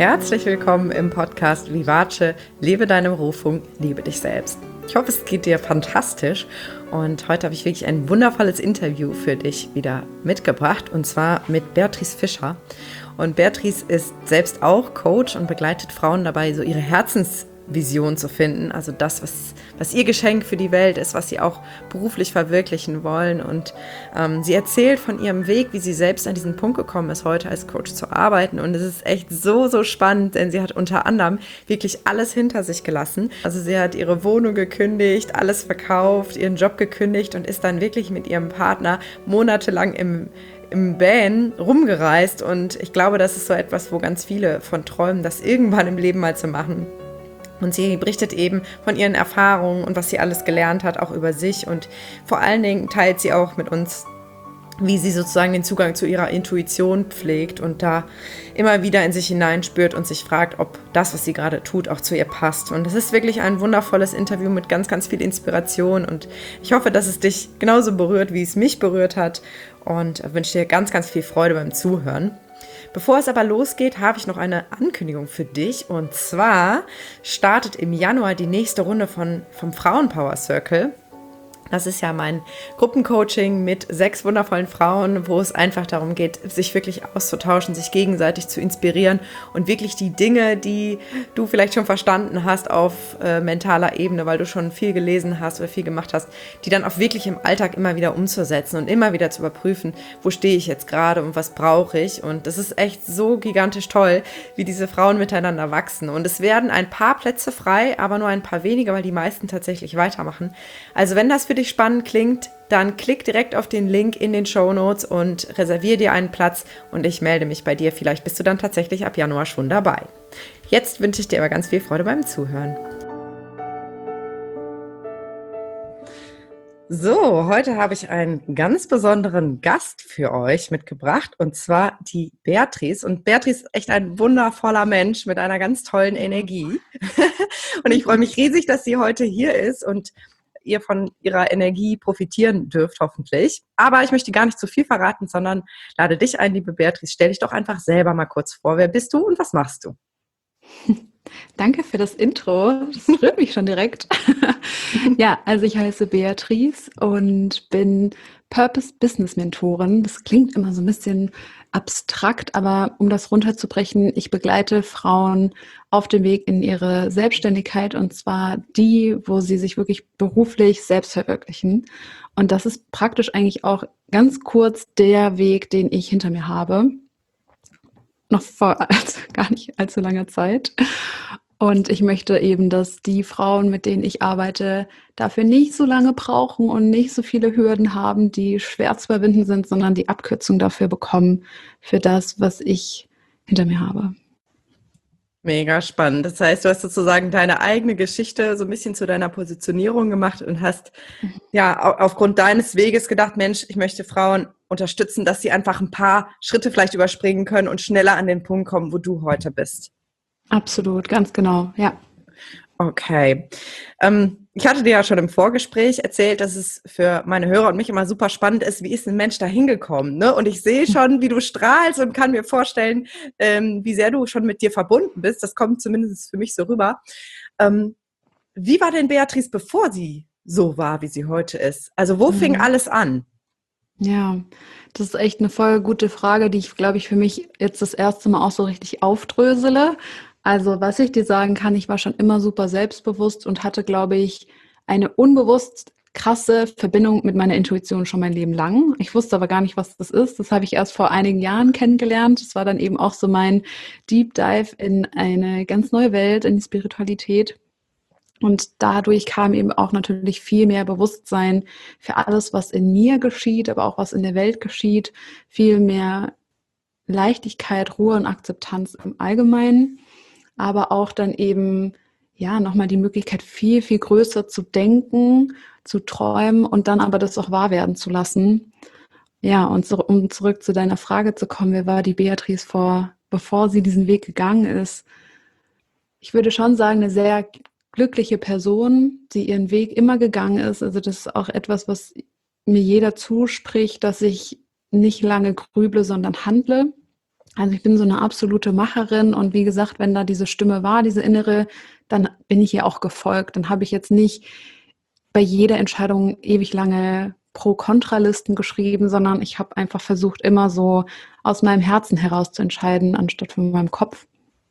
herzlich willkommen im Podcast Vivace, lebe deine Berufung, liebe dich selbst. Ich hoffe, es geht dir fantastisch und heute habe ich wirklich ein wundervolles Interview für dich wieder mitgebracht und zwar mit Beatrice Fischer. Und Beatrice ist selbst auch Coach und begleitet Frauen dabei, so ihre Herzensvision zu finden, also das, was ihr Geschenk für die Welt ist, was sie auch beruflich verwirklichen wollen. Und sie erzählt von ihrem Weg, wie sie selbst an diesen Punkt gekommen ist, heute als Coach zu arbeiten. Und es ist echt so spannend, denn sie hat unter anderem wirklich alles hinter sich gelassen. Also sie hat ihre Wohnung gekündigt, alles verkauft, ihren Job gekündigt und ist dann wirklich mit ihrem Partner monatelang im Van rumgereist. Und ich glaube, das ist so etwas, wo ganz viele von träumen, das irgendwann im Leben mal zu machen. Und sie berichtet eben von ihren Erfahrungen und was sie alles gelernt hat, auch über sich. Und vor allen Dingen teilt sie auch mit uns, wie sie sozusagen den Zugang zu ihrer Intuition pflegt und da immer wieder in sich hineinspürt und sich fragt, ob das, was sie gerade tut, auch zu ihr passt. Und das ist wirklich ein wundervolles Interview mit ganz viel Inspiration. Und ich hoffe, dass es dich genauso berührt, wie es mich berührt hat. Und wünsche dir ganz viel Freude beim Zuhören. Bevor es aber losgeht, habe ich noch eine Ankündigung für dich. Und zwar startet im Januar die nächste Runde vom Frauenpower Circle. Das ist ja mein Gruppencoaching mit 6 wundervollen Frauen, wo es einfach darum geht, sich wirklich auszutauschen, sich gegenseitig zu inspirieren und wirklich die Dinge, die du vielleicht schon verstanden hast auf mentaler Ebene, weil du schon viel gelesen hast oder viel gemacht hast, die dann auch wirklich im Alltag immer wieder umzusetzen und immer wieder zu überprüfen, wo stehe ich jetzt gerade und was brauche ich. Und das ist echt so gigantisch toll, wie diese Frauen miteinander wachsen. Und es werden ein paar Plätze frei, aber nur ein paar wenige, weil die meisten tatsächlich weitermachen. Also wenn das für dich spannend klingt, dann klick direkt auf den Link in den Shownotes und reservier dir einen Platz und ich melde mich bei dir. Vielleicht bist du dann tatsächlich ab Januar schon dabei. Jetzt wünsche ich dir aber ganz viel Freude beim Zuhören. So, heute habe ich einen ganz besonderen Gast für euch mitgebracht und zwar die Beatrice. Und Beatrice ist echt ein wundervoller Mensch mit einer ganz tollen Energie. Und ich freue mich riesig, dass sie heute hier ist und ihr von ihrer Energie profitieren dürft, hoffentlich. Aber ich möchte gar nicht zu viel verraten, sondern lade dich ein, liebe Beatrice. Stell dich doch einfach selber mal kurz vor. Wer bist du und was machst du? Danke für das Intro. Das rührt mich schon direkt. Ja, also ich heiße Beatrice und bin Purpose Business Mentorin. Das klingt immer so ein bisschen abstrakt, aber um das runterzubrechen, ich begleite Frauen auf dem Weg in ihre Selbstständigkeit und zwar die, wo sie sich wirklich beruflich selbst verwirklichen. Und das ist praktisch eigentlich auch ganz kurz der Weg, den ich hinter mir habe. Noch vor gar nicht allzu langer Zeit. Und ich möchte eben, dass die Frauen, mit denen ich arbeite, dafür nicht so lange brauchen und nicht so viele Hürden haben, die schwer zu überwinden sind, sondern die Abkürzung dafür bekommen, für das, was ich hinter mir habe. Mega spannend. Das heißt, du hast sozusagen deine eigene Geschichte so ein bisschen zu deiner Positionierung gemacht und hast ja aufgrund deines Weges gedacht, Mensch, ich möchte Frauen unterstützen, dass sie einfach ein paar Schritte vielleicht überspringen können und schneller an den Punkt kommen, wo du heute bist. Absolut, ganz genau, ja. Okay. Ich hatte dir ja schon im Vorgespräch erzählt, dass es für meine Hörer und mich immer super spannend ist, wie ist ein Mensch da hingekommen, ne? Und ich sehe schon, wie du strahlst und kann mir vorstellen, wie sehr du schon mit dir verbunden bist. Das kommt zumindest für mich so rüber. Wie war denn Beatrice, bevor sie so war, wie sie heute ist? Also wo fing alles an? Ja, das ist echt eine voll gute Frage, die ich, glaube ich, für mich jetzt das erste Mal auch so richtig aufdrösele. Also was ich dir sagen kann, ich war schon immer super selbstbewusst und hatte, glaube ich, eine unbewusst krasse Verbindung mit meiner Intuition schon mein Leben lang. Ich wusste aber gar nicht, was das ist. Das habe ich erst vor einigen Jahren kennengelernt. Das war dann eben auch so mein Deep Dive in eine ganz neue Welt, in die Spiritualität. Und dadurch kam eben auch natürlich viel mehr Bewusstsein für alles, was in mir geschieht, aber auch was in der Welt geschieht. Viel mehr Leichtigkeit, Ruhe und Akzeptanz im Allgemeinen. Aber auch dann eben, ja, nochmal die Möglichkeit, viel größer zu denken, zu träumen und dann aber das auch wahr werden zu lassen. Ja, und so, um zurück zu deiner Frage zu kommen, wer war die Beatrice bevor sie diesen Weg gegangen ist? Ich würde schon sagen, eine sehr glückliche Person, die ihren Weg immer gegangen ist. Also das ist auch etwas, was mir jeder zuspricht, dass ich nicht lange grüble, sondern handle. Also ich bin so eine absolute Macherin und wie gesagt, wenn da diese Stimme war, diese innere, dann bin ich ihr auch gefolgt. Dann habe ich jetzt nicht bei jeder Entscheidung ewig lange Pro-Kontra-Listen geschrieben, sondern ich habe einfach versucht, immer so aus meinem Herzen heraus zu entscheiden, anstatt von meinem Kopf.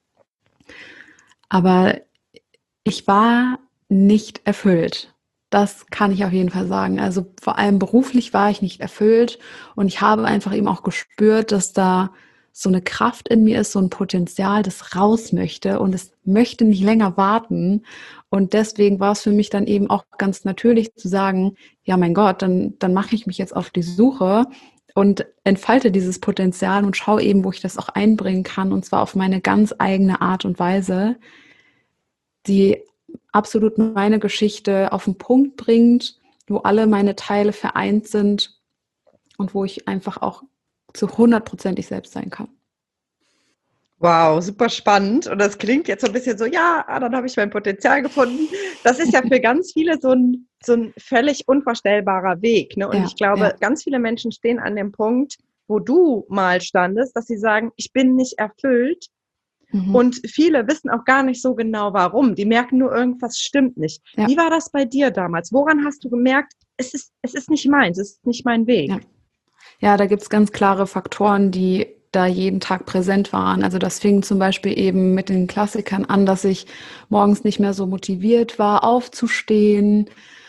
Aber ich war nicht erfüllt. Das kann ich auf jeden Fall sagen. Also vor allem beruflich war ich nicht erfüllt und ich habe einfach eben auch gespürt, dass da so eine Kraft in mir ist, so ein Potenzial, das raus möchte und es möchte nicht länger warten. Und deswegen war es für mich dann eben auch ganz natürlich zu sagen, ja, mein Gott, dann mache ich mich jetzt auf die Suche und entfalte dieses Potenzial und schaue eben, wo ich das auch einbringen kann, und zwar auf meine ganz eigene Art und Weise, die absolut meine Geschichte auf den Punkt bringt, wo alle meine Teile vereint sind und wo ich einfach auch zu 100% ich selbst sein kann. Wow, super spannend. Und das klingt jetzt so ein bisschen so, ja, dann habe ich mein Potenzial gefunden. Das ist ja für ganz viele so ein völlig unvorstellbarer Weg. Ne? Und Ja, ich glaube, ja. ganz viele Menschen stehen an dem Punkt, wo du mal standest, dass sie sagen, ich bin nicht erfüllt. Mhm. Und viele wissen auch gar nicht so genau, warum. Die merken nur, irgendwas stimmt nicht. Ja, Wie war das bei dir damals? Woran hast du gemerkt, es ist nicht meins, es ist nicht mein ja. Weg? Ja, da gibt's ganz klare Faktoren, die da jeden Tag präsent waren. Also das fing zum Beispiel eben mit den Klassikern an, dass ich morgens nicht mehr so motiviert war, aufzustehen.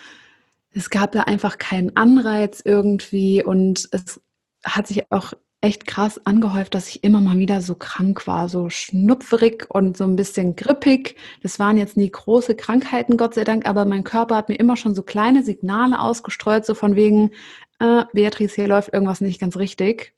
Es gab da einfach keinen Anreiz irgendwie und es hat sich auch echt krass angehäuft, dass ich immer mal wieder so krank war, so schnupferig und so ein bisschen grippig. Das waren jetzt nie große Krankheiten, Gott sei Dank, aber mein Körper hat mir immer schon so kleine Signale ausgestreut, so von wegen, Beatrice, hier läuft irgendwas nicht ganz richtig.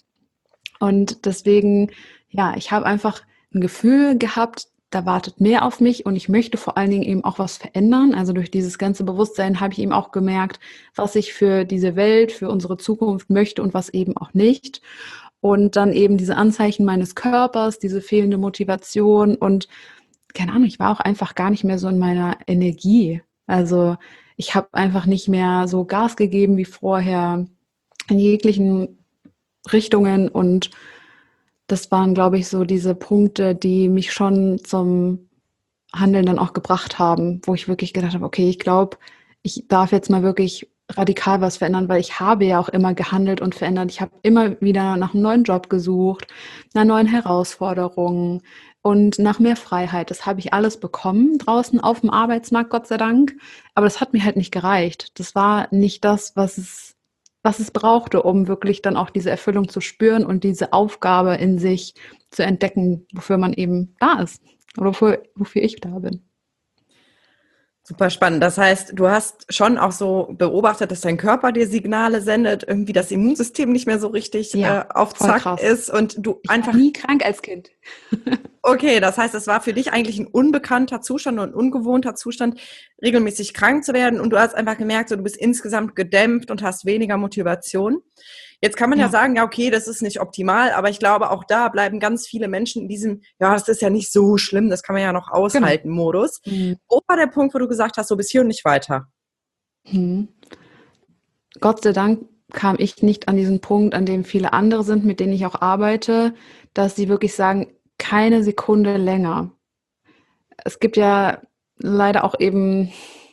Und deswegen, ja, ich habe einfach ein Gefühl gehabt, da wartet mehr auf mich und ich möchte vor allen Dingen eben auch was verändern. Also durch dieses ganze Bewusstsein habe ich eben auch gemerkt, was ich für diese Welt, für unsere Zukunft möchte und was eben auch nicht. Und dann eben diese Anzeichen meines Körpers, diese fehlende Motivation und keine Ahnung, ich war auch einfach gar nicht mehr so in meiner Energie. Also ich habe einfach nicht mehr so Gas gegeben wie vorher in jeglichen Richtungen und das waren, glaube ich, so diese Punkte, die mich schon zum Handeln dann auch gebracht haben, wo ich wirklich gedacht habe, okay, ich glaube, ich darf jetzt mal wirklich radikal was verändern, weil ich habe ja auch immer gehandelt und verändert. Ich habe immer wieder nach einem neuen Job gesucht, nach neuen Herausforderungen und nach mehr Freiheit. Das habe ich alles bekommen draußen auf dem Arbeitsmarkt, Gott sei Dank. Aber das hat mir halt nicht gereicht. Das war nicht das, was es brauchte, um wirklich dann auch diese Erfüllung zu spüren und diese Aufgabe in sich zu entdecken, wofür man eben da ist oder wofür ich da bin. Super spannend. Das heißt, du hast schon auch so beobachtet, dass dein Körper dir Signale sendet, irgendwie das Immunsystem nicht mehr so richtig Ja, auf voll Zack krass. ist und du Ich war einfach, nie krank als Kind. okay, das heißt, es war für dich eigentlich ein unbekannter Zustand und ein ungewohnter Zustand, regelmäßig krank zu werden und du hast einfach gemerkt, so, du bist insgesamt gedämpft und hast weniger Motivation. Jetzt kann man ja Ja. sagen, ja, okay, das ist nicht optimal, aber ich glaube, auch da bleiben ganz viele Menschen in diesem, ja, das ist ja nicht so schlimm, das kann man ja noch Genau. aushalten, Modus. Mhm. Wo war der Punkt, wo du gesagt hast, so bis hier und nicht weiter? Mhm. Gott sei Dank kam ich nicht an diesen Punkt, an dem viele andere sind, mit denen ich auch arbeite, dass sie wirklich sagen, keine Sekunde länger. Es gibt ja leider auch eben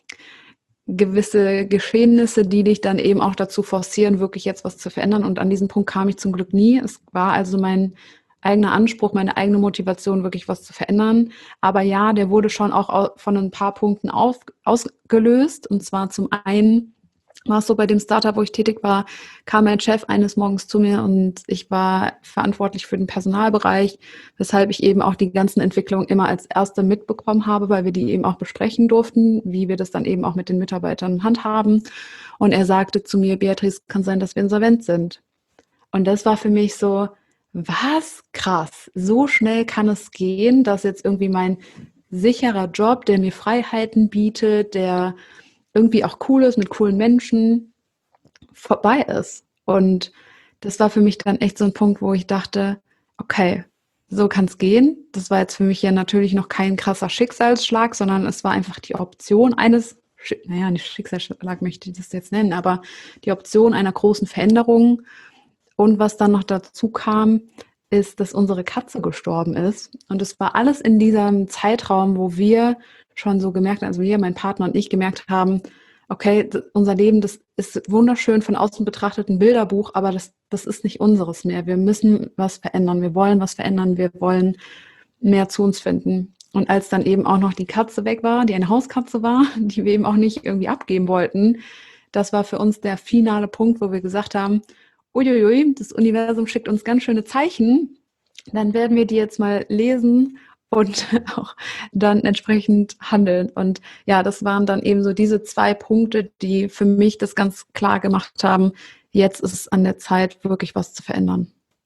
gewisse Geschehnisse, die dich dann eben auch dazu forcieren, wirklich jetzt was zu verändern. Und an diesen Punkt kam ich zum Glück nie. Es war also mein eigener Anspruch, meine eigene Motivation, wirklich was zu verändern. Aber ja, der wurde schon auch von ein paar Punkten ausgelöst. Und zwar zum einen war es so, bei dem Startup, wo ich tätig war, kam mein Chef eines Morgens zu mir und ich war verantwortlich für den Personalbereich, weshalb ich eben auch die ganzen Entwicklungen immer als Erste mitbekommen habe, weil wir die eben auch besprechen durften, wie wir das dann eben auch mit den Mitarbeitern handhaben. Und er sagte zu mir, Beatrice, kann sein, dass wir insolvent sind. Und das war für mich so, was krass, so schnell kann es gehen, dass jetzt irgendwie mein sicherer Job, der mir Freiheiten bietet, der irgendwie auch cool ist mit coolen Menschen, vorbei ist. Und das war für mich dann echt so ein Punkt, wo ich dachte, okay, so kann es gehen. Das war jetzt für mich ja natürlich noch kein krasser Schicksalsschlag, sondern es war einfach die Option eines, naja, nicht Schicksalsschlag möchte ich das jetzt nennen, aber die Option einer großen Veränderung. Und was dann noch dazu kam, ist, dass unsere Katze gestorben ist. Und es war alles in diesem Zeitraum, wo wir schon so gemerkt haben, also wir, mein Partner und ich gemerkt haben, okay, unser Leben, das ist wunderschön von außen betrachtet ein Bilderbuch, aber das ist nicht unseres mehr. Wir müssen was verändern. Wir wollen was verändern. Wir wollen mehr zu uns finden. Und als dann eben auch noch die Katze weg war, die eine Hauskatze war, die wir eben auch nicht irgendwie abgeben wollten, das war für uns der finale Punkt, wo wir gesagt haben, uiuiui, das Universum schickt uns ganz schöne Zeichen, dann werden wir die jetzt mal lesen und auch dann entsprechend handeln. Und ja, das waren dann eben so diese 2 Punkte, die für mich das ganz klar gemacht haben, jetzt ist es an der Zeit, wirklich was zu verändern.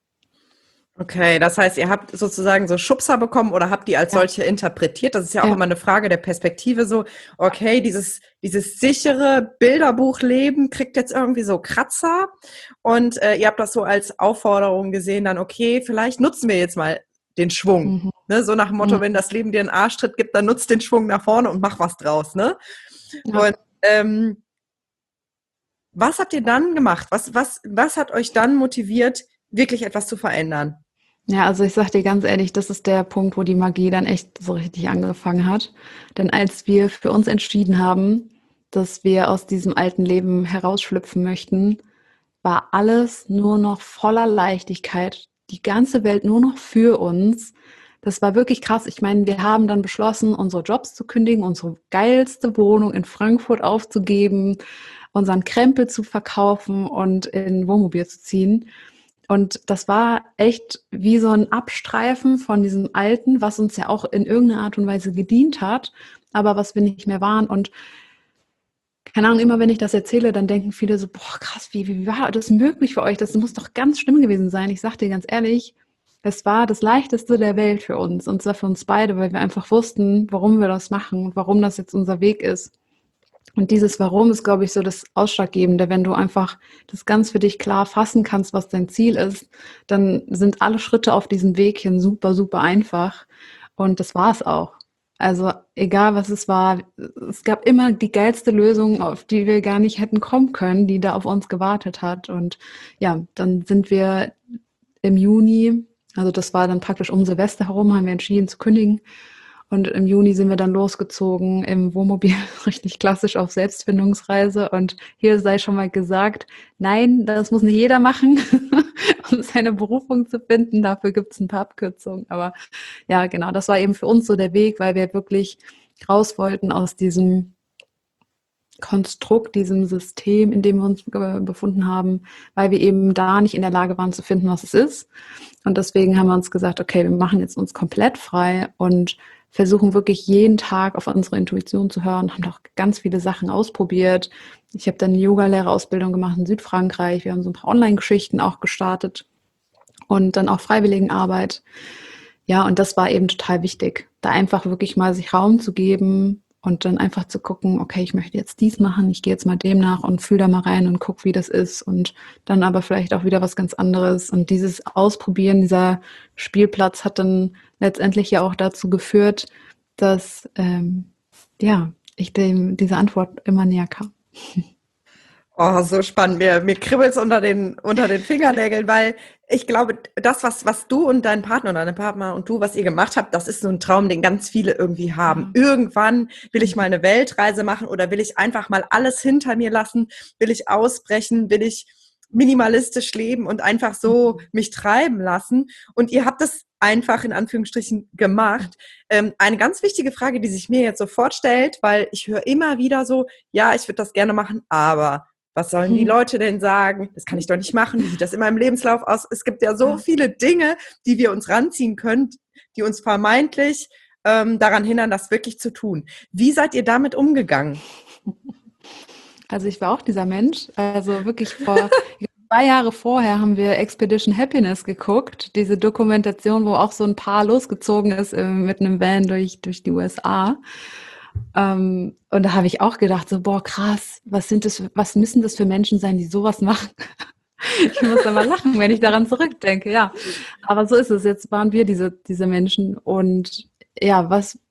Okay, das heißt, ihr habt sozusagen so Schubser bekommen oder habt die als solche interpretiert? Das ist ja auch immer eine Frage der Perspektive so, okay, dieses sichere Bilderbuchleben kriegt jetzt irgendwie so Kratzer und ihr habt das so als Aufforderung gesehen, dann okay, vielleicht nutzen wir jetzt mal den Schwung. Ne? So nach dem Motto, wenn das Leben dir einen Arschtritt gibt, dann nutzt den Schwung nach vorne und mach was draus. Ne? Ja. Und was habt ihr dann gemacht? Was hat euch dann motiviert, wirklich etwas zu verändern? Ja, also ich sag dir ganz ehrlich, das ist der Punkt, wo die Magie dann echt so richtig angefangen hat. Denn als wir für uns entschieden haben, dass wir aus diesem alten Leben herausschlüpfen möchten, war alles nur noch voller Leichtigkeit. Die ganze Welt nur noch für uns. Das war wirklich krass. Ich meine, wir haben dann beschlossen, unsere Jobs zu kündigen, unsere geilste Wohnung in Frankfurt aufzugeben, unseren Krempel zu verkaufen und in Wohnmobil zu ziehen. Und das war echt wie so ein Abstreifen von diesem Alten, was uns ja auch in irgendeiner Art und Weise gedient hat, aber was wir nicht mehr waren. Und keine Ahnung, immer wenn ich das erzähle, dann denken viele so, boah, krass, wie war das möglich für euch? Das muss doch ganz schlimm gewesen sein. Ich sag dir ganz ehrlich, es war das Leichteste der Welt für uns. Und zwar für uns beide, weil wir einfach wussten, warum wir das machen und warum das jetzt unser Weg ist. Und dieses Warum ist, glaube ich, so das Ausschlaggebende. Wenn du einfach das ganz für dich klar fassen kannst, was dein Ziel ist, dann sind alle Schritte auf diesem Weg hin super, super einfach. Und das war es auch. Also egal, was es war, es gab immer die geilste Lösung, auf die wir gar nicht hätten kommen können, die da auf uns gewartet hat. Und ja, dann sind wir im Juni, also das war dann praktisch um Silvester herum, haben wir entschieden zu kündigen. Und im Juni sind wir dann losgezogen im Wohnmobil, richtig klassisch auf Selbstfindungsreise. Und hier sei schon mal gesagt, nein, das muss nicht jeder machen, um seine Berufung zu finden. Dafür gibt es ein paar Abkürzungen. Aber ja, genau, das war eben für uns so der Weg, weil wir wirklich raus wollten aus diesem Konstrukt, diesem System, in dem wir uns befunden haben, weil wir eben da nicht in der Lage waren zu finden, was es ist. Und deswegen haben wir uns gesagt, okay, wir machen jetzt uns komplett frei und versuchen wirklich jeden Tag auf unsere Intuition zu hören, haben doch ganz viele Sachen ausprobiert. Ich habe dann eine Yogalehrerausbildung gemacht in Südfrankreich. Wir haben so ein paar Online-Geschichten auch gestartet und dann auch Freiwilligenarbeit. Ja, und das war eben total wichtig, da einfach wirklich mal sich Raum zu geben und dann einfach zu gucken, okay, ich möchte jetzt dies machen, ich gehe jetzt mal dem nach und fühle da mal rein und gucke, wie das ist und dann aber vielleicht auch wieder was ganz anderes. Und dieses Ausprobieren, dieser Spielplatz hat dann letztendlich ja auch dazu geführt, dass ich dieser Antwort immer näher kam. Oh, so spannend. Mir kribbelt's unter den Fingernägeln, weil ich glaube, das, was du und dein Partner oder deine Partner und du, was ihr gemacht habt, das ist so ein Traum, den ganz viele irgendwie haben. Ja. Irgendwann will ich mal eine Weltreise machen oder will ich einfach mal alles hinter mir lassen, will ich ausbrechen, will ich minimalistisch leben und einfach so mich treiben lassen. Und ihr habt das einfach in Anführungsstrichen gemacht. Eine ganz wichtige Frage, die sich mir jetzt sofort stellt, weil ich höre immer wieder so, ja, ich würde das gerne machen, aber was sollen die Leute denn sagen? Das kann ich doch nicht machen. Wie sieht das in meinem Lebenslauf aus? Es gibt ja so viele Dinge, die wir uns ranziehen können, die uns vermeintlich daran hindern, das wirklich zu tun. Wie seid ihr damit umgegangen? Also ich war auch dieser Mensch. Also wirklich vor 2 Jahre vorher haben wir Expedition Happiness geguckt. Diese Dokumentation, wo auch so ein Paar losgezogen ist mit einem Van durch die USA. Und da habe ich auch gedacht, so, boah, krass, was müssen das für Menschen sein, die sowas machen? Ich muss da mal lachen, wenn ich daran zurückdenke, ja. Aber so ist es, jetzt waren wir diese Menschen. Und ja,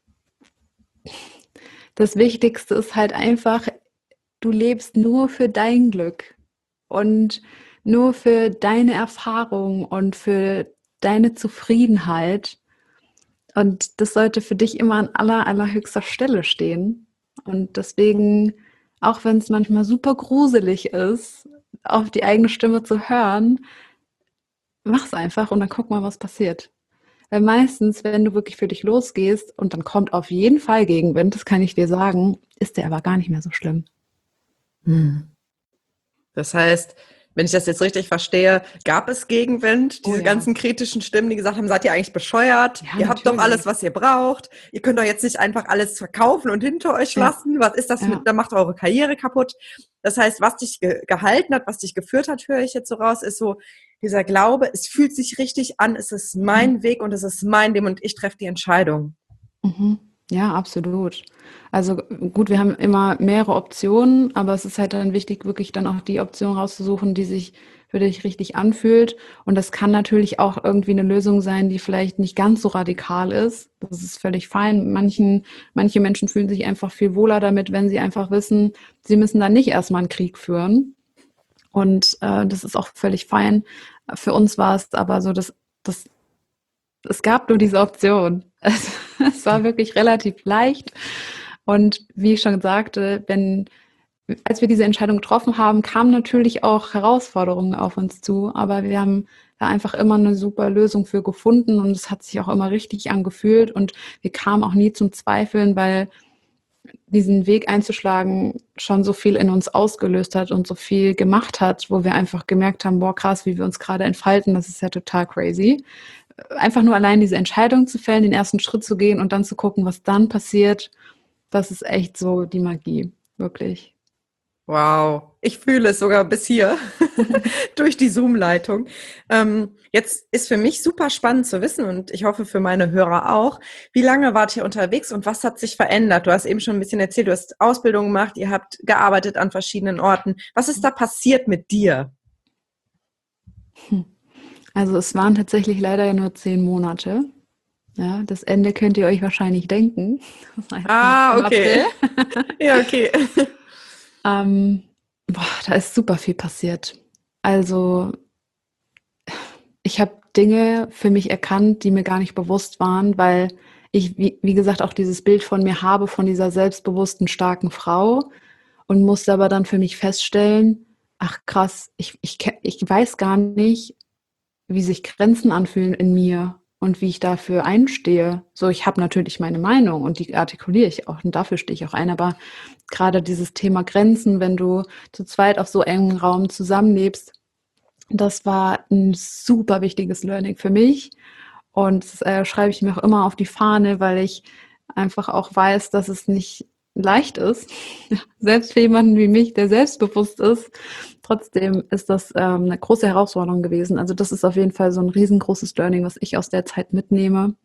das Wichtigste ist halt einfach, du lebst nur für dein Glück und nur für deine Erfahrung und für deine Zufriedenheit. Und das sollte für dich immer an allerhöchster Stelle stehen. Und deswegen, auch wenn es manchmal super gruselig ist, auf die eigene Stimme zu hören, mach's einfach und dann guck mal, was passiert. Weil meistens, wenn du wirklich für dich losgehst und dann kommt auf jeden Fall Gegenwind, das kann ich dir sagen, ist der aber gar nicht mehr so schlimm. Das heißt, wenn ich das jetzt richtig verstehe, gab es Gegenwind, diese ja. ganzen kritischen Stimmen, die gesagt haben, seid ihr eigentlich bescheuert? Ja, ihr habt doch alles, was ihr braucht. Ihr könnt doch jetzt nicht einfach alles verkaufen und hinter euch lassen. Was ist das mit, da macht eure Karriere kaputt. Das heißt, was dich gehalten hat, was dich geführt hat, höre ich jetzt so raus, ist so dieser Glaube, es fühlt sich richtig an, es ist mein Weg und es ist mein Leben und ich treffe die Entscheidung. Ja, absolut. Also gut, wir haben immer mehrere Optionen, aber es ist halt dann wichtig, wirklich dann auch die Option rauszusuchen, die sich für dich richtig anfühlt. Und das kann natürlich auch irgendwie eine Lösung sein, die vielleicht nicht ganz so radikal ist. Das ist völlig fein. Manche Menschen fühlen sich einfach viel wohler damit, wenn sie einfach wissen, sie müssen dann nicht erstmal einen Krieg führen. Und das ist auch völlig fein. Für uns war es aber so, dass es gab nur diese Option. Es war wirklich relativ leicht. Und wie ich schon sagte, als wir diese Entscheidung getroffen haben, kamen natürlich auch Herausforderungen auf uns zu. Aber wir haben da einfach immer eine super Lösung für gefunden und es hat sich auch immer richtig angefühlt und wir kamen auch nie zum Zweifeln, weil diesen Weg einzuschlagen schon so viel in uns ausgelöst hat und so viel gemacht hat, wo wir einfach gemerkt haben, boah, krass, wie wir uns gerade entfalten, das ist ja total crazy. Einfach nur allein diese Entscheidung zu fällen, den ersten Schritt zu gehen und dann zu gucken, was dann passiert, das ist echt so die Magie, wirklich. Wow, ich fühle es sogar bis hier durch die Zoom-Leitung. Jetzt ist für mich super spannend zu wissen und ich hoffe für meine Hörer auch, wie lange wart ihr unterwegs und was hat sich verändert? Du hast eben schon ein bisschen erzählt, du hast Ausbildung gemacht, ihr habt gearbeitet an verschiedenen Orten. Was ist da passiert mit dir? Also es waren tatsächlich leider ja nur 10 Monate. Ja, das Ende könnt ihr euch wahrscheinlich denken. Okay. Ja, okay. Da ist super viel passiert. Also ich habe Dinge für mich erkannt, die mir gar nicht bewusst waren, weil ich, wie gesagt, auch dieses Bild von mir habe, von dieser selbstbewussten, starken Frau und musste aber dann für mich feststellen, ach krass, ich weiß gar nicht, wie sich Grenzen anfühlen in mir und wie ich dafür einstehe. So, ich habe natürlich meine Meinung und die artikuliere ich auch und dafür stehe ich auch ein, aber gerade dieses Thema Grenzen, wenn du zu zweit auf so engem Raum zusammenlebst, das war ein super wichtiges Learning für mich und das schreibe ich mir auch immer auf die Fahne, weil ich einfach auch weiß, dass es nicht leicht ist, selbst für jemanden wie mich, der selbstbewusst ist. Trotzdem ist das eine große Herausforderung gewesen. Also das ist auf jeden Fall so ein riesengroßes Learning, was ich aus der Zeit mitnehme.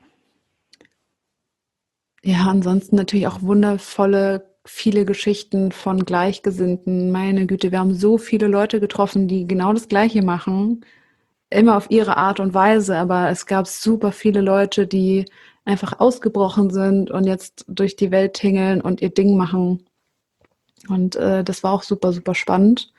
Ja, ansonsten natürlich auch wundervolle, viele Geschichten von Gleichgesinnten. Meine Güte, wir haben so viele Leute getroffen, die genau das Gleiche machen. Immer auf ihre Art und Weise, aber es gab super viele Leute, die einfach ausgebrochen sind und jetzt durch die Welt tingeln und ihr Ding machen. Und das war auch super, super spannend.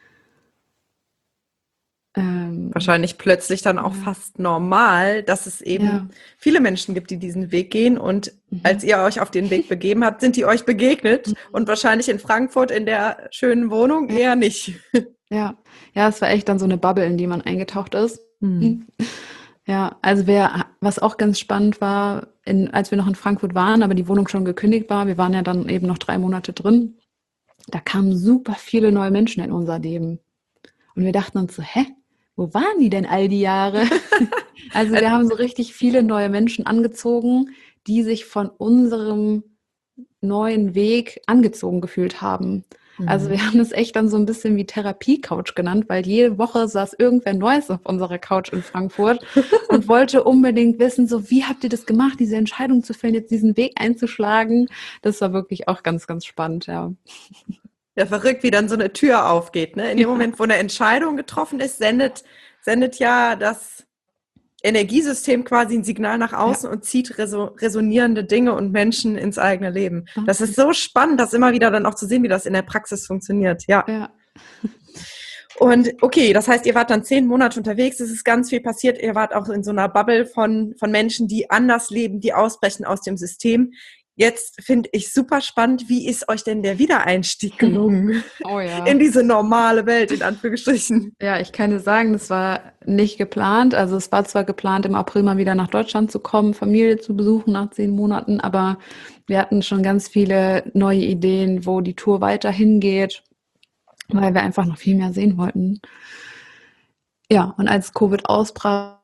Wahrscheinlich plötzlich dann auch fast normal, dass es eben viele Menschen gibt, die diesen Weg gehen. Und als ihr euch auf den Weg begeben habt, sind die euch begegnet und wahrscheinlich in Frankfurt in der schönen Wohnung eher nicht. Ja, es war echt dann so eine Bubble, in die man eingetaucht ist. Ja, also was auch ganz spannend war, als wir noch in Frankfurt waren, aber die Wohnung schon gekündigt war, wir waren ja dann eben noch 3 Monate drin, da kamen super viele neue Menschen in unser Leben. Und wir dachten uns so, wo waren die denn all die Jahre? Also wir haben so richtig viele neue Menschen angezogen, die sich von unserem neuen Weg angezogen gefühlt haben. Also wir haben das echt dann so ein bisschen wie Therapie-Couch genannt, weil jede Woche saß irgendwer Neues auf unserer Couch in Frankfurt und wollte unbedingt wissen, so wie habt ihr das gemacht, diese Entscheidung zu fällen, jetzt diesen Weg einzuschlagen. Das war wirklich auch ganz, ganz spannend, ja. Ja, verrückt, wie dann so eine Tür aufgeht, ne? In dem Moment, wo eine Entscheidung getroffen ist, sendet ja das Energiesystem quasi ein Signal nach außen und zieht resonierende Dinge und Menschen ins eigene Leben. Das ist so spannend, das immer wieder dann auch zu sehen, wie das in der Praxis funktioniert. Ja. Und okay, das heißt, ihr wart dann 10 Monate unterwegs, es ist ganz viel passiert, ihr wart auch in so einer Bubble von Menschen, die anders leben, die ausbrechen aus dem System. Jetzt finde ich super spannend, wie ist euch denn der Wiedereinstieg gelungen Oh ja. in diese normale Welt, in Anführungsstrichen? Ja, ich kann dir sagen, das war nicht geplant. Also es war zwar geplant, im April mal wieder nach Deutschland zu kommen, Familie zu besuchen nach 10 Monaten, aber wir hatten schon ganz viele neue Ideen, wo die Tour weiterhin geht, weil wir einfach noch viel mehr sehen wollten. Ja, und als Covid ausbrach,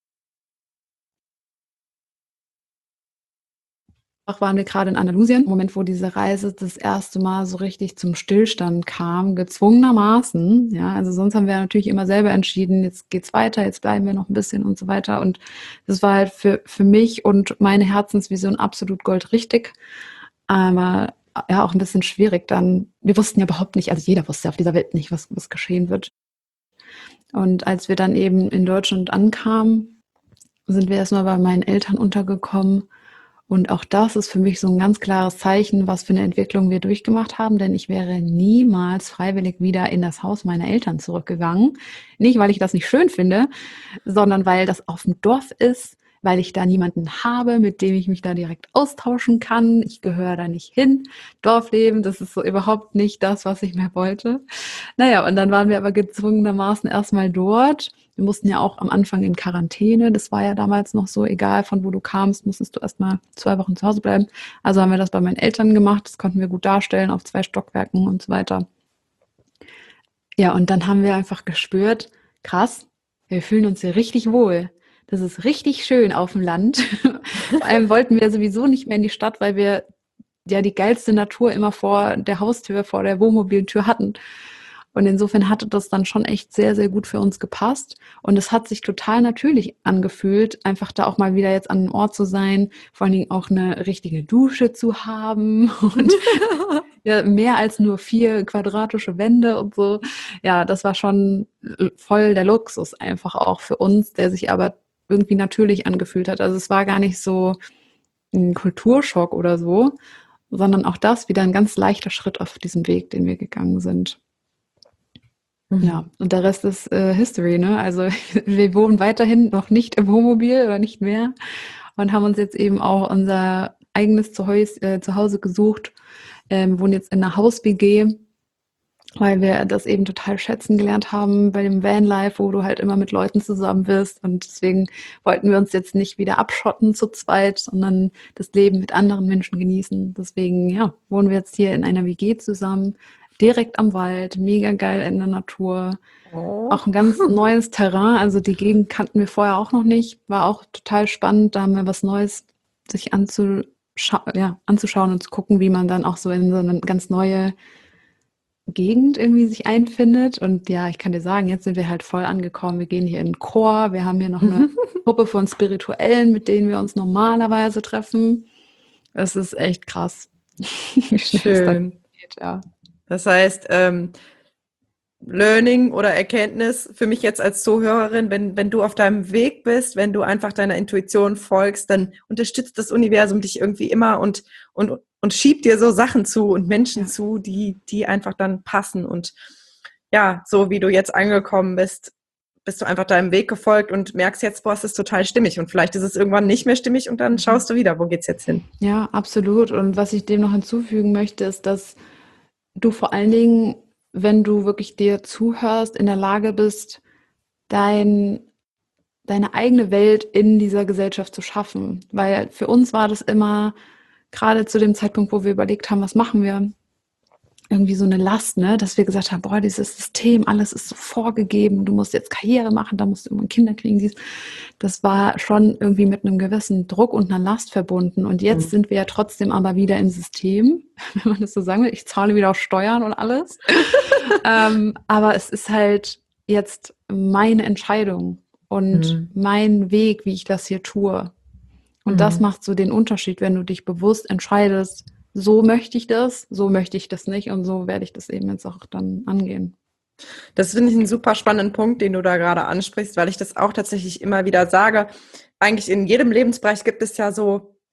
waren wir gerade in Andalusien, im Moment, wo diese Reise das erste Mal so richtig zum Stillstand kam, gezwungenermaßen. Ja, also sonst haben wir natürlich immer selber entschieden, jetzt geht's weiter, jetzt bleiben wir noch ein bisschen und so weiter. Und das war halt für mich und meine Herzensvision absolut goldrichtig. Aber ja, auch ein bisschen schwierig dann. Wir wussten ja überhaupt nicht, also jeder wusste auf dieser Welt nicht, was geschehen wird. Und als wir dann eben in Deutschland ankamen, sind wir erstmal bei meinen Eltern untergekommen. Und auch das ist für mich so ein ganz klares Zeichen, was für eine Entwicklung wir durchgemacht haben, denn ich wäre niemals freiwillig wieder in das Haus meiner Eltern zurückgegangen. Nicht, weil ich das nicht schön finde, sondern weil das auf dem Dorf ist, weil ich da niemanden habe, mit dem ich mich da direkt austauschen kann. Ich gehöre da nicht hin. Dorfleben, das ist so überhaupt nicht das, was ich mehr wollte. Naja, und dann waren wir aber gezwungenermaßen erstmal dort. Wir mussten ja auch am Anfang in Quarantäne. Das war ja damals noch so, egal von wo du kamst, musstest du erstmal 2 Wochen zu Hause bleiben. Also haben wir das bei meinen Eltern gemacht. Das konnten wir gut darstellen auf 2 Stockwerken und so weiter. Ja, und dann haben wir einfach gespürt, krass, wir fühlen uns hier richtig wohl. Das ist richtig schön auf dem Land. Vor allem wollten wir sowieso nicht mehr in die Stadt, weil wir ja die geilste Natur immer vor der Haustür, vor der Wohnmobiltür hatten. Und insofern hatte das dann schon echt sehr, sehr gut für uns gepasst. Und es hat sich total natürlich angefühlt, einfach da auch mal wieder jetzt an einem Ort zu sein, vor allen Dingen auch eine richtige Dusche zu haben und ja, mehr als nur 4 quadratische Wände und so. Ja, das war schon voll der Luxus einfach auch für uns, der sich aber irgendwie natürlich angefühlt hat. Also es war gar nicht so ein Kulturschock oder so, sondern auch das wieder ein ganz leichter Schritt auf diesem Weg, den wir gegangen sind. Ja, und der Rest ist History, ne? Also wir wohnen weiterhin noch nicht im Wohnmobil oder nicht mehr und haben uns jetzt eben auch unser eigenes Zuhause gesucht, wohnen jetzt in einer Haus-WG, weil wir das eben total schätzen gelernt haben bei dem Vanlife, wo du halt immer mit Leuten zusammen bist. Und deswegen wollten wir uns jetzt nicht wieder abschotten zu zweit, sondern das Leben mit anderen Menschen genießen. Deswegen, ja, wohnen wir jetzt hier in einer WG zusammen, direkt am Wald, mega geil in der Natur. Oh. Auch ein ganz neues Terrain. Also die Gegend kannten wir vorher auch noch nicht. War auch total spannend. Da haben wir was Neues sich anzuschauen und zu gucken, wie man dann auch so in so eine ganz neue Gegend irgendwie sich einfindet. Und ja, ich kann dir sagen, jetzt sind wir halt voll angekommen. Wir gehen hier in den Chor. Wir haben hier noch eine Gruppe von Spirituellen, mit denen wir uns normalerweise treffen. Es ist echt krass, wie schnell es dann geht, ja. Das heißt, Learning oder Erkenntnis für mich jetzt als Zuhörerin, wenn du auf deinem Weg bist, wenn du einfach deiner Intuition folgst, dann unterstützt das Universum dich irgendwie immer und schiebt dir so Sachen zu und Menschen zu, die einfach dann passen. Und ja, so wie du jetzt angekommen bist, bist du einfach deinem Weg gefolgt und merkst jetzt, boah, es ist total stimmig. Und vielleicht ist es irgendwann nicht mehr stimmig und dann schaust du wieder, wo geht's jetzt hin? Ja, absolut. Und was ich dem noch hinzufügen möchte, ist, dass du vor allen Dingen, wenn du wirklich dir zuhörst, in der Lage bist, deine eigene Welt in dieser Gesellschaft zu schaffen. Weil für uns war das immer, gerade zu dem Zeitpunkt, wo wir überlegt haben, was machen wir, irgendwie so eine Last, ne? Dass wir gesagt haben, boah, dieses System, alles ist so vorgegeben, du musst jetzt Karriere machen, da musst du irgendwann Kinder kriegen. Das war schon irgendwie mit einem gewissen Druck und einer Last verbunden. Und jetzt sind wir ja trotzdem aber wieder im System, wenn man das so sagen will. Ich zahle wieder auf Steuern und alles. Aber es ist halt jetzt meine Entscheidung und mein Weg, wie ich das hier tue. Und das macht so den Unterschied, wenn du dich bewusst entscheidest, so möchte ich das nicht und so werde ich das eben jetzt auch dann angehen. Das finde ich einen super spannenden Punkt, den du da gerade ansprichst, weil ich das auch tatsächlich immer wieder sage. Eigentlich in jedem Lebensbereich gibt es ja so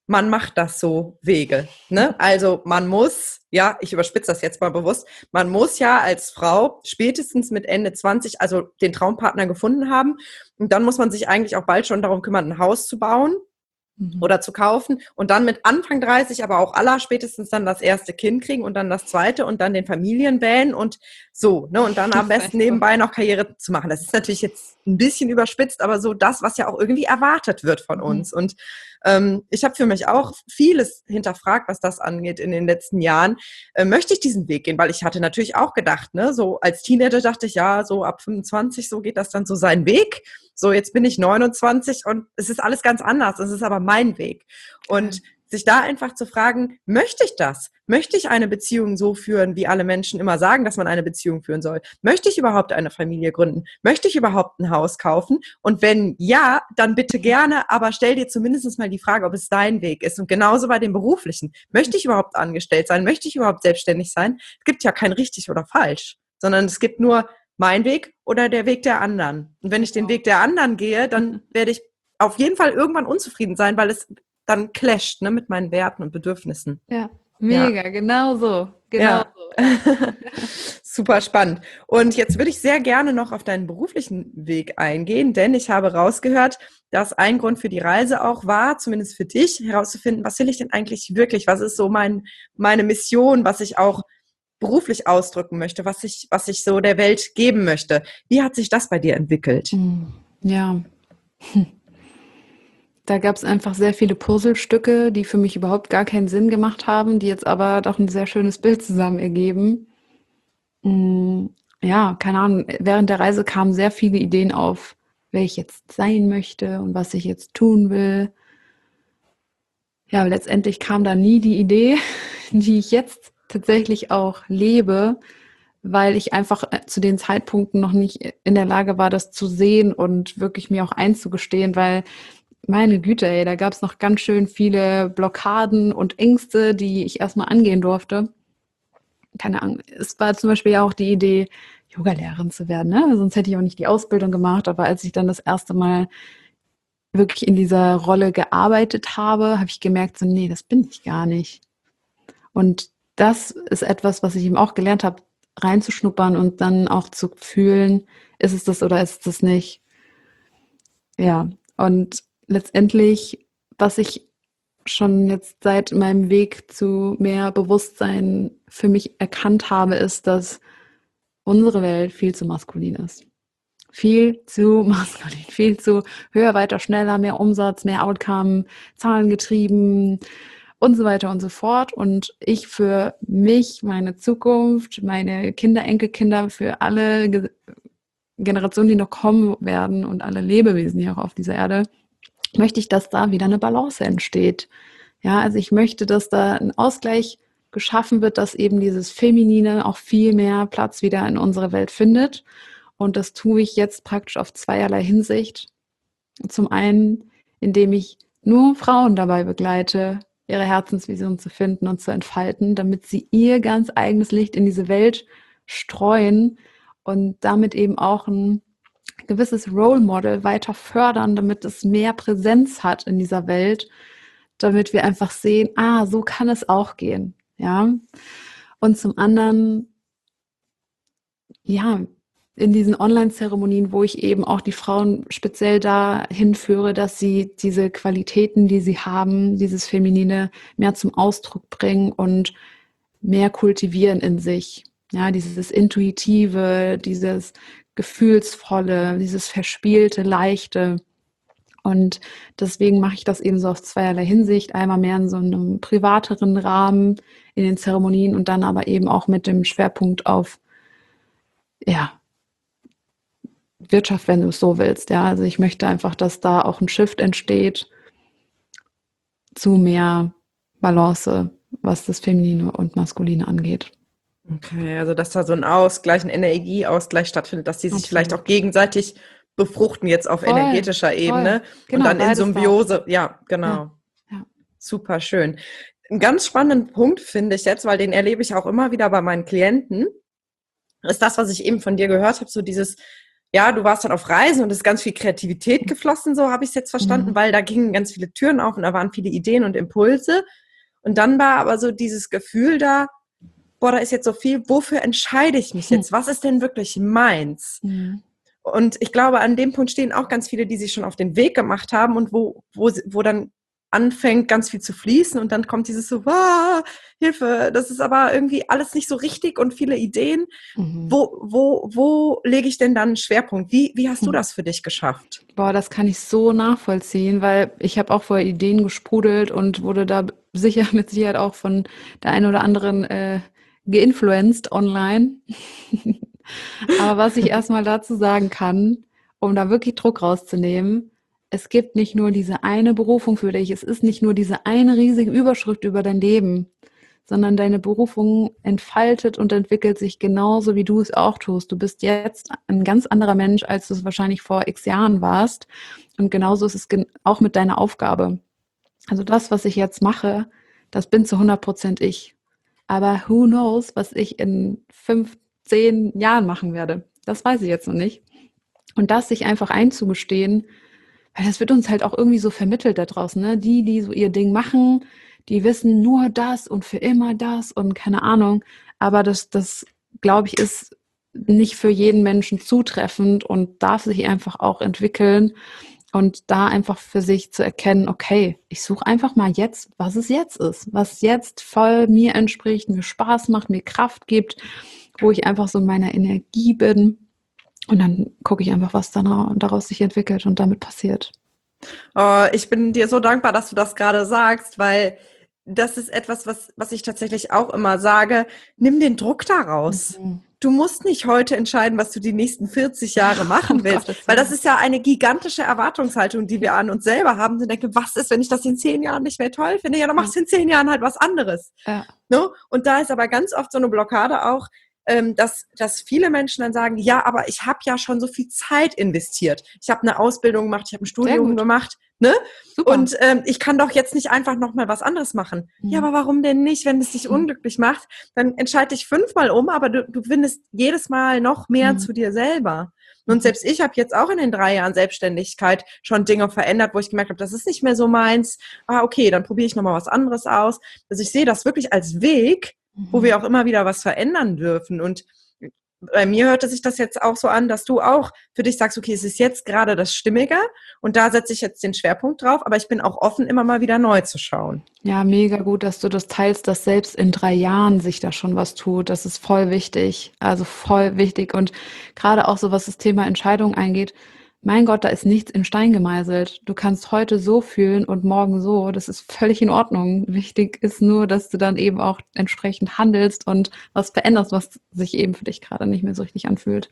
man macht das so Wege, ne? Also man muss, ja, ich überspitze das jetzt mal bewusst, man muss ja als Frau spätestens mit Ende 20, also den Traumpartner gefunden haben. Und dann muss man sich eigentlich auch bald schon darum kümmern, ein Haus zu bauen oder zu kaufen und dann mit Anfang 30 aber auch spätestens dann das erste Kind kriegen und dann das zweite und dann den Familienvan und so, ne? Und dann am besten nebenbei noch Karriere zu machen. Das ist natürlich jetzt ein bisschen überspitzt, aber so das, was ja auch irgendwie erwartet wird von uns. Und ich habe für mich auch vieles hinterfragt, was das angeht in den letzten Jahren. Möchte ich diesen Weg gehen? Weil ich hatte natürlich auch gedacht, ne, so als Teenager dachte ich, ja, so ab 25, so geht das dann so seinen Weg. So, jetzt bin ich 29 und es ist alles ganz anders. Es ist aber mein Weg. Und sich da einfach zu fragen, möchte ich das? Möchte ich eine Beziehung so führen, wie alle Menschen immer sagen, dass man eine Beziehung führen soll? Möchte ich überhaupt eine Familie gründen? Möchte ich überhaupt ein Haus kaufen? Und wenn ja, dann bitte gerne, aber stell dir zumindest mal die Frage, ob es dein Weg ist. Und genauso bei dem Beruflichen. Möchte ich überhaupt angestellt sein? Möchte ich überhaupt selbstständig sein? Es gibt ja kein richtig oder falsch, sondern es gibt nur mein Weg oder der Weg der anderen. Und wenn ich den Weg der anderen gehe, dann werde ich auf jeden Fall irgendwann unzufrieden sein, weil es dann clasht, ne, mit meinen Werten und Bedürfnissen. Ja, mega, genau so. Genau so. Super spannend. Und jetzt würde ich sehr gerne noch auf deinen beruflichen Weg eingehen, denn ich habe rausgehört, dass ein Grund für die Reise auch war, zumindest für dich, herauszufinden, was will ich denn eigentlich wirklich? Was ist so meine Mission, was ich auch beruflich ausdrücken möchte, was ich so der Welt geben möchte. Wie hat sich das bei dir entwickelt? Ja, da gab es einfach sehr viele Puzzlestücke, die für mich überhaupt gar keinen Sinn gemacht haben, die jetzt aber doch ein sehr schönes Bild zusammen ergeben. Ja, keine Ahnung, während der Reise kamen sehr viele Ideen auf, wer ich jetzt sein möchte und was ich jetzt tun will. Ja, aber letztendlich kam da nie die Idee, die ich jetzt tatsächlich auch lebe, weil ich einfach zu den Zeitpunkten noch nicht in der Lage war, das zu sehen und wirklich mir auch einzugestehen, weil meine Güte, ey, da gab es noch ganz schön viele Blockaden und Ängste, die ich erstmal angehen durfte. Keine Ahnung, es war zum Beispiel ja auch die Idee, Yogalehrerin zu werden, ne? Sonst hätte ich auch nicht die Ausbildung gemacht, aber als ich dann das erste Mal wirklich in dieser Rolle gearbeitet habe, habe ich gemerkt, so, nee, das bin ich gar nicht. Und das ist etwas, was ich eben auch gelernt habe, reinzuschnuppern und dann auch zu fühlen, ist es das oder ist es das nicht? Ja, und letztendlich, was ich schon jetzt seit meinem Weg zu mehr Bewusstsein für mich erkannt habe, ist, dass unsere Welt viel zu maskulin ist. Viel zu maskulin, viel zu höher, weiter, schneller, mehr Umsatz, mehr Outcome, zahlengetrieben und so weiter und so fort. Und ich für mich, meine Zukunft, meine Kinder, Enkelkinder, für alle Generationen, die noch kommen werden und alle Lebewesen hier auch auf dieser Erde, möchte ich, dass da wieder eine Balance entsteht. Ja, also ich möchte, dass da ein Ausgleich geschaffen wird, dass eben dieses Feminine auch viel mehr Platz wieder in unserer Welt findet. Und das tue ich jetzt praktisch auf zweierlei Hinsicht. Zum einen, indem ich nur Frauen dabei begleite, ihre Herzensvision zu finden und zu entfalten, damit sie ihr ganz eigenes Licht in diese Welt streuen und damit eben auch ein gewisses Role Model weiter fördern, damit es mehr Präsenz hat in dieser Welt, damit wir einfach sehen, so kann es auch gehen, ja. Und zum anderen, ja, in diesen Online-Zeremonien, wo ich eben auch die Frauen speziell dahin führe, dass sie diese Qualitäten, die sie haben, dieses Feminine mehr zum Ausdruck bringen und mehr kultivieren in sich. Ja, dieses Intuitive, dieses Gefühlsvolle, dieses Verspielte, Leichte. Und deswegen mache ich das eben so auf zweierlei Hinsicht. Einmal mehr in so einem privateren Rahmen in den Zeremonien und dann aber eben auch mit dem Schwerpunkt auf, ja, Wirtschaft, wenn du es so willst. Ja, also ich möchte einfach, dass da auch ein Shift entsteht zu mehr Balance, was das Feminine und Maskuline angeht. Okay, also dass da so ein Ausgleich, ein Energieausgleich stattfindet, dass die sich vielleicht auch gegenseitig befruchten jetzt auf energetischer Ebene Genau, und dann in Symbiose. Ja, genau. Ja. Super schön. Einen ganz spannenden Punkt finde ich jetzt, weil den erlebe ich auch immer wieder bei meinen Klienten, ist das, was ich eben von dir gehört habe, so dieses ja, du warst dann auf Reisen und es ist ganz viel Kreativität geflossen, so habe ich es jetzt verstanden, weil da gingen ganz viele Türen auf und da waren viele Ideen und Impulse. Und dann war aber so dieses Gefühl da, boah, da ist jetzt so viel, wofür entscheide ich mich jetzt? Was ist denn wirklich meins? Und ich glaube, an dem Punkt stehen auch ganz viele, die sich schon auf den Weg gemacht haben und wo dann anfängt, ganz viel zu fließen und dann kommt dieses so, Hilfe, das ist aber irgendwie alles nicht so richtig und viele Ideen. Wo lege ich denn dann einen Schwerpunkt? Wie hast du das für dich geschafft? Boah, das kann ich so nachvollziehen, weil ich habe auch vorher Ideen gesprudelt und wurde da mit Sicherheit auch von der einen oder anderen geinfluenced online. Aber was ich erstmal dazu sagen kann, um da wirklich Druck rauszunehmen, es gibt nicht nur diese eine Berufung für dich, es ist nicht nur diese eine riesige Überschrift über dein Leben, sondern deine Berufung entfaltet und entwickelt sich genauso, wie du es auch tust. Du bist jetzt ein ganz anderer Mensch, als du es wahrscheinlich vor x Jahren warst. Und genauso ist es auch mit deiner Aufgabe. Also das, was ich jetzt mache, das bin zu 100% ich. Aber who knows, was ich in 5, 10 Jahren machen werde. Das weiß ich jetzt noch nicht. Und das sich einfach einzugestehen, weil das wird uns halt auch irgendwie so vermittelt da draußen, ne? Die so ihr Ding machen, die wissen nur das und für immer das und keine Ahnung. Aber das glaube ich, ist nicht für jeden Menschen zutreffend und darf sich einfach auch entwickeln und da einfach für sich zu erkennen, okay, ich suche einfach mal jetzt, was es jetzt ist, was jetzt voll mir entspricht, mir Spaß macht, mir Kraft gibt, wo ich einfach so in meiner Energie bin. Und dann gucke ich einfach, was dann daraus sich entwickelt und damit passiert. Oh, ich bin dir so dankbar, dass du das gerade sagst, weil das ist etwas, was ich tatsächlich auch immer sage. Nimm den Druck daraus. Du musst nicht heute entscheiden, was du die nächsten 40 Jahre machen willst, weil das ist ja eine gigantische Erwartungshaltung, die wir an uns selber haben. Und denke, was ist, wenn ich das in 10 Jahren nicht mehr toll finde? Ja, dann machst du in 10 Jahren halt was anderes. Ja. Ne? Und da ist aber ganz oft so eine Blockade auch, dass viele Menschen dann sagen, ja, aber ich habe ja schon so viel Zeit investiert. Ich habe eine Ausbildung gemacht, ich habe ein Studium gemacht, ne? Super. Und ich kann doch jetzt nicht einfach nochmal was anderes machen. Ja, aber warum denn nicht? Wenn es dich unglücklich macht, dann entscheide dich 5-mal um, aber du findest jedes Mal noch mehr zu dir selber. Und selbst ich habe jetzt auch in den 3 Jahren Selbstständigkeit schon Dinge verändert, wo ich gemerkt habe, das ist nicht mehr so meins. Okay, dann probiere ich nochmal was anderes aus. Also ich sehe das wirklich als Weg, wo wir auch immer wieder was verändern dürfen. Und bei mir hörte sich das jetzt auch so an, dass du auch für dich sagst, okay, es ist jetzt gerade das Stimmige und da setze ich jetzt den Schwerpunkt drauf, aber ich bin auch offen, immer mal wieder neu zu schauen. Ja, mega gut, dass du das teilst, dass selbst in 3 Jahren sich da schon was tut. Das ist voll wichtig, also voll wichtig. Und gerade auch so, was das Thema Entscheidung eingeht, mein Gott, da ist nichts in Stein gemeißelt. Du kannst heute so fühlen und morgen so. Das ist völlig in Ordnung. Wichtig ist nur, dass du dann eben auch entsprechend handelst und was veränderst, was sich eben für dich gerade nicht mehr so richtig anfühlt.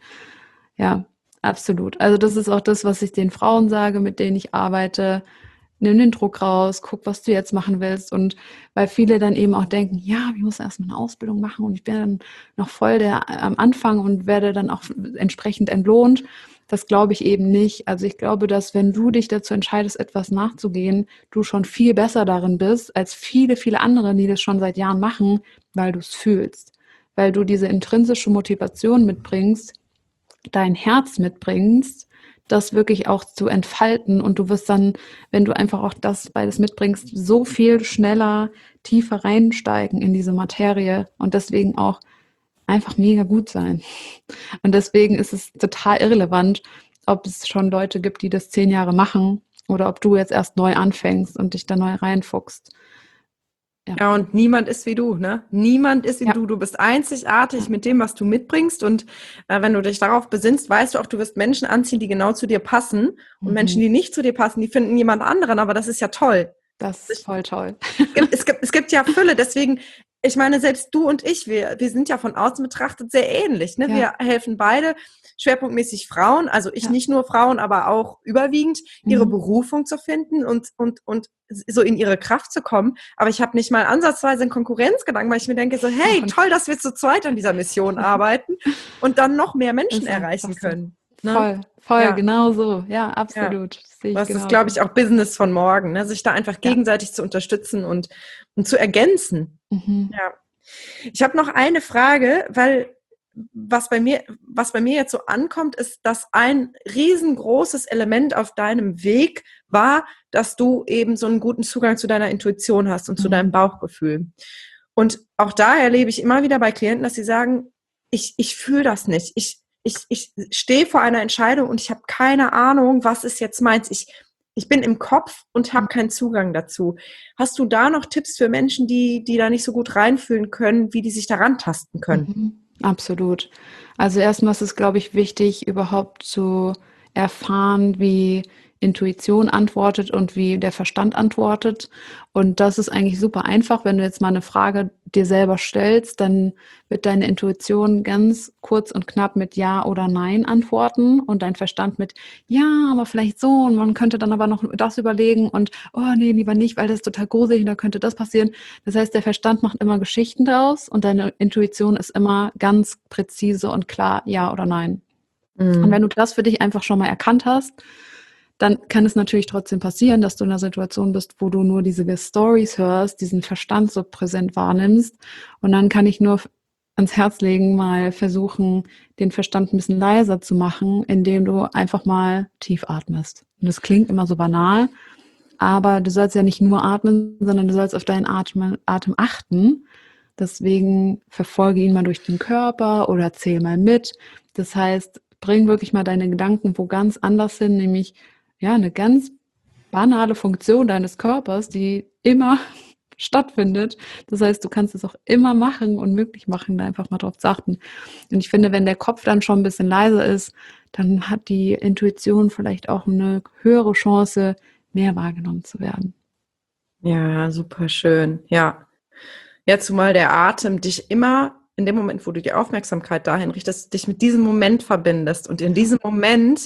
Ja, absolut. Also das ist auch das, was ich den Frauen sage, mit denen ich arbeite. Nimm den Druck raus, guck, was du jetzt machen willst. Und weil viele dann eben auch denken, ja, ich muss erstmal eine Ausbildung machen und ich bin dann noch voll am Anfang und werde dann auch entsprechend entlohnt. Das glaube ich eben nicht. Also ich glaube, dass wenn du dich dazu entscheidest, etwas nachzugehen, du schon viel besser darin bist, als viele, viele andere, die das schon seit Jahren machen, weil du es fühlst. Weil du diese intrinsische Motivation mitbringst, dein Herz mitbringst, das wirklich auch zu entfalten. Und du wirst dann, wenn du einfach auch das beides mitbringst, so viel schneller, tiefer reinsteigen in diese Materie und deswegen auch einfach mega gut sein. Und deswegen ist es total irrelevant, ob es schon Leute gibt, die das 10 Jahre machen oder ob du jetzt erst neu anfängst und dich da neu reinfuchst. Ja, und niemand ist wie du, ne? Niemand ist wie du. Du bist einzigartig mit dem, was du mitbringst. Und wenn du dich darauf besinnst, weißt du auch, du wirst Menschen anziehen, die genau zu dir passen. Und Menschen, die nicht zu dir passen, die finden jemand anderen. Aber das ist ja toll. Das ist voll toll. Es gibt ja Fülle. Deswegen, ich meine, selbst du und ich, wir sind ja von außen betrachtet sehr ähnlich. Ne? Ja. Wir helfen beide schwerpunktmäßig Frauen, also ich nicht nur Frauen, aber auch überwiegend, ihre Berufung zu finden und so in ihre Kraft zu kommen. Aber ich habe nicht mal ansatzweise einen Konkurrenzgedanken, weil ich mir denke so, hey, toll, dass wir zu zweit an dieser Mission arbeiten und dann noch mehr Menschen erreichen können. Ne? Voll, genau so. Ja, absolut. Ja. Das ist, glaube ich, auch Business von morgen, ne? Sich da einfach gegenseitig zu unterstützen und zu ergänzen. Ja. Ich habe noch eine Frage, weil was bei mir jetzt so ankommt, ist, dass ein riesengroßes Element auf deinem Weg war, dass du eben so einen guten Zugang zu deiner Intuition hast und zu deinem Bauchgefühl. Und auch da erlebe ich immer wieder bei Klienten, dass sie sagen, ich fühle das nicht. Ich stehe vor einer Entscheidung und ich habe keine Ahnung, was ist jetzt meins. Ich bin im Kopf und habe keinen Zugang dazu. Hast du da noch Tipps für Menschen, die da nicht so gut reinfühlen können, wie die sich daran tasten können? Absolut. Also erstmal ist es, glaube ich, wichtig, überhaupt zu erfahren, wie Intuition antwortet und wie der Verstand antwortet. Und das ist eigentlich super einfach. Wenn du jetzt mal eine Frage dir selber stellst, dann wird deine Intuition ganz kurz und knapp mit Ja oder Nein antworten und dein Verstand mit Ja, aber vielleicht so und man könnte dann aber noch das überlegen und oh nee, lieber nicht, weil das ist total gruselig und da könnte das passieren. Das heißt, der Verstand macht immer Geschichten draus und deine Intuition ist immer ganz präzise und klar Ja oder Nein. Und wenn du das für dich einfach schon mal erkannt hast, dann kann es natürlich trotzdem passieren, dass du in einer Situation bist, wo du nur diese Stories hörst, diesen Verstand so präsent wahrnimmst. Und dann kann ich nur ans Herz legen, mal versuchen, den Verstand ein bisschen leiser zu machen, indem du einfach mal tief atmest. Und das klingt immer so banal, aber du sollst ja nicht nur atmen, sondern du sollst auf deinen Atem achten. Deswegen verfolge ihn mal durch den Körper oder zähl mal mit. Das heißt, bring wirklich mal deine Gedanken wo ganz anders hin, nämlich ja, eine ganz banale Funktion deines Körpers, die immer stattfindet. Das heißt, du kannst es auch immer machen und möglich machen, da einfach mal drauf zu achten. Und ich finde, wenn der Kopf dann schon ein bisschen leiser ist, dann hat die Intuition vielleicht auch eine höhere Chance, mehr wahrgenommen zu werden. Ja, super schön. Ja. Ja, zumal der Atem dich immer in dem Moment, wo du die Aufmerksamkeit dahin richtest, dich mit diesem Moment verbindest. Und in diesem Moment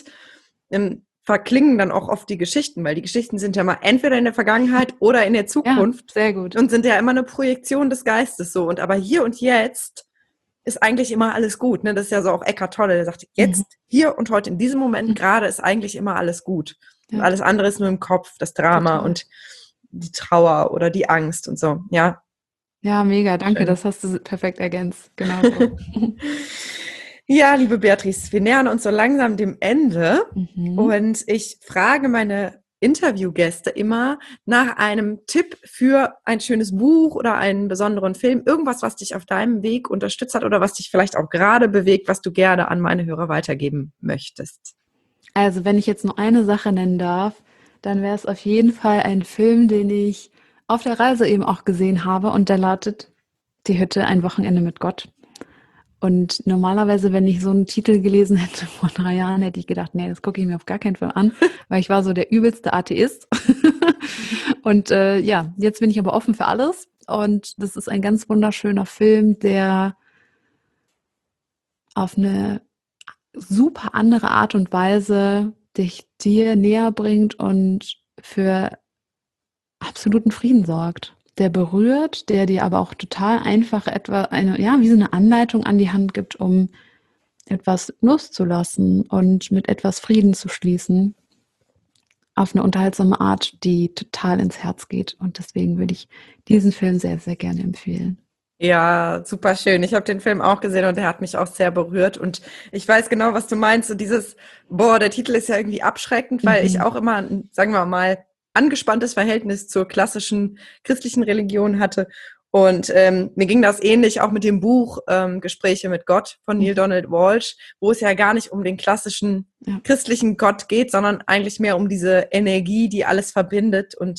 verklingen dann auch oft die Geschichten, weil die Geschichten sind ja mal entweder in der Vergangenheit oder in der Zukunft. Ja, sehr gut. Und sind ja immer eine Projektion des Geistes so. Und aber hier und jetzt ist eigentlich immer alles gut. Ne? Das ist ja so auch Eckhart Tolle, der sagt, jetzt, hier und heute, in diesem Moment gerade ist eigentlich immer alles gut. Und alles andere ist nur im Kopf, das Drama und die Trauer oder die Angst und so. Ja, ja, mega, danke, schön. das hast du perfekt ergänzt. Genau so. Ja, liebe Beatrice, wir nähern uns so langsam dem Ende und ich frage meine Interviewgäste immer nach einem Tipp für ein schönes Buch oder einen besonderen Film, irgendwas, was dich auf deinem Weg unterstützt hat oder was dich vielleicht auch gerade bewegt, was du gerne an meine Hörer weitergeben möchtest. Also, wenn ich jetzt nur eine Sache nennen darf, dann wäre es auf jeden Fall ein Film, den ich auf der Reise eben auch gesehen habe und der lautet Die Hütte, ein Wochenende mit Gott. Und normalerweise, wenn ich so einen Titel gelesen hätte vor 3 Jahren, hätte ich gedacht, nee, das gucke ich mir auf gar keinen Fall an, weil ich war so der übelste Atheist. Und ja, jetzt bin ich aber offen für alles. Und das ist ein ganz wunderschöner Film, der auf eine super andere Art und Weise dich dir näher bringt und für absoluten Frieden sorgt. Der berührt, der dir aber auch total einfach wie so eine Anleitung an die Hand gibt, um etwas loszulassen und mit etwas Frieden zu schließen. Auf eine unterhaltsame Art, die total ins Herz geht. Und deswegen würde ich diesen Film sehr, sehr gerne empfehlen. Ja, super schön. Ich habe den Film auch gesehen und der hat mich auch sehr berührt. Und ich weiß genau, was du meinst. So der Titel ist ja irgendwie abschreckend, weil ich auch immer, sagen wir mal, angespanntes Verhältnis zur klassischen christlichen Religion hatte. Und mir ging das ähnlich auch mit dem Buch Gespräche mit Gott von Neale Donald Walsch, wo es ja gar nicht um den klassischen christlichen Gott geht, sondern eigentlich mehr um diese Energie, die alles verbindet. Und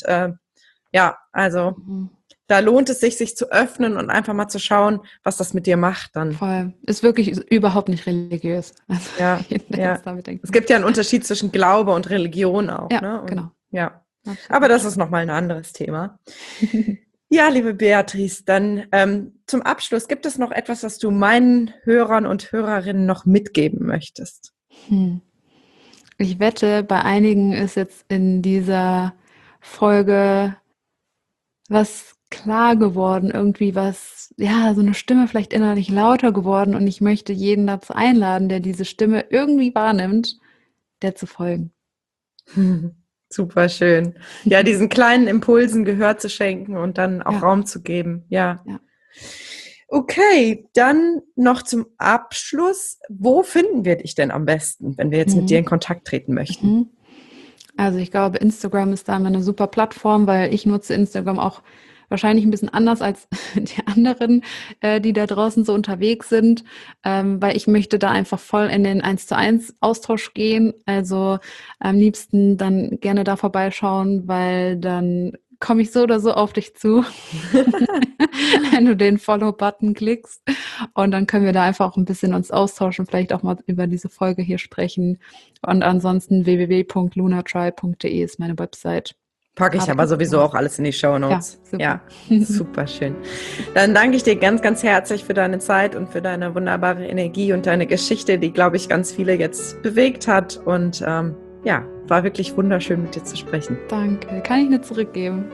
da lohnt es sich zu öffnen und einfach mal zu schauen, was das mit dir macht dann. Voll. Ist wirklich überhaupt nicht religiös. Also, Ja. Es gibt ja einen Unterschied zwischen Glaube und Religion auch. Ja, ne? Und, genau. Ja. Absolut. Aber das ist nochmal ein anderes Thema. Ja, liebe Beatrice, dann zum Abschluss, gibt es noch etwas, was du meinen Hörern und Hörerinnen noch mitgeben möchtest? Ich wette, bei einigen ist jetzt in dieser Folge was klar geworden, irgendwie was, ja, so eine Stimme vielleicht innerlich lauter geworden und ich möchte jeden dazu einladen, der diese Stimme irgendwie wahrnimmt, der zu folgen. Super schön. Ja, diesen kleinen Impulsen Gehör zu schenken und dann auch Raum zu geben. Ja. Okay, dann noch zum Abschluss. Wo finden wir dich denn am besten, wenn wir jetzt mit dir in Kontakt treten möchten? Also ich glaube, Instagram ist da immer eine super Plattform, weil ich nutze Instagram auch wahrscheinlich ein bisschen anders als die anderen, die da draußen so unterwegs sind, weil ich möchte da einfach voll in den 1:1 Austausch gehen. Also am liebsten dann gerne da vorbeischauen, weil dann komme ich so oder so auf dich zu, wenn du den Follow-Button klickst. Und dann können wir da einfach auch ein bisschen uns austauschen, vielleicht auch mal über diese Folge hier sprechen. Und ansonsten www.lunatribe.de ist meine Website. Packe ich aber sowieso auch alles in die Shownotes. Ja, super. Ja, super schön. Dann danke ich dir ganz, ganz herzlich für deine Zeit und für deine wunderbare Energie und deine Geschichte, die, glaube ich, ganz viele jetzt bewegt hat. Und ja, war wirklich wunderschön, mit dir zu sprechen. Danke. Kann ich nur zurückgeben.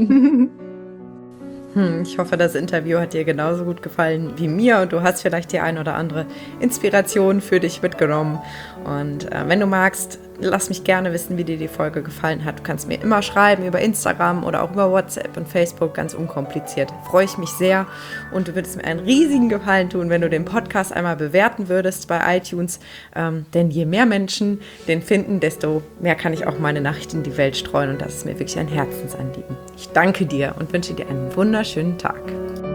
Ich hoffe, das Interview hat dir genauso gut gefallen wie mir und du hast vielleicht die ein oder andere Inspiration für dich mitgenommen. Und wenn du magst, lass mich gerne wissen, wie dir die Folge gefallen hat. Du kannst mir immer schreiben über Instagram oder auch über WhatsApp und Facebook, ganz unkompliziert. Freue ich mich sehr und du würdest mir einen riesigen Gefallen tun, wenn du den Podcast einmal bewerten würdest bei iTunes. Denn je mehr Menschen den finden, desto mehr kann ich auch meine Nachricht in die Welt streuen und das ist mir wirklich ein Herzensanliegen. Ich danke dir und wünsche dir einen wunderschönen Tag.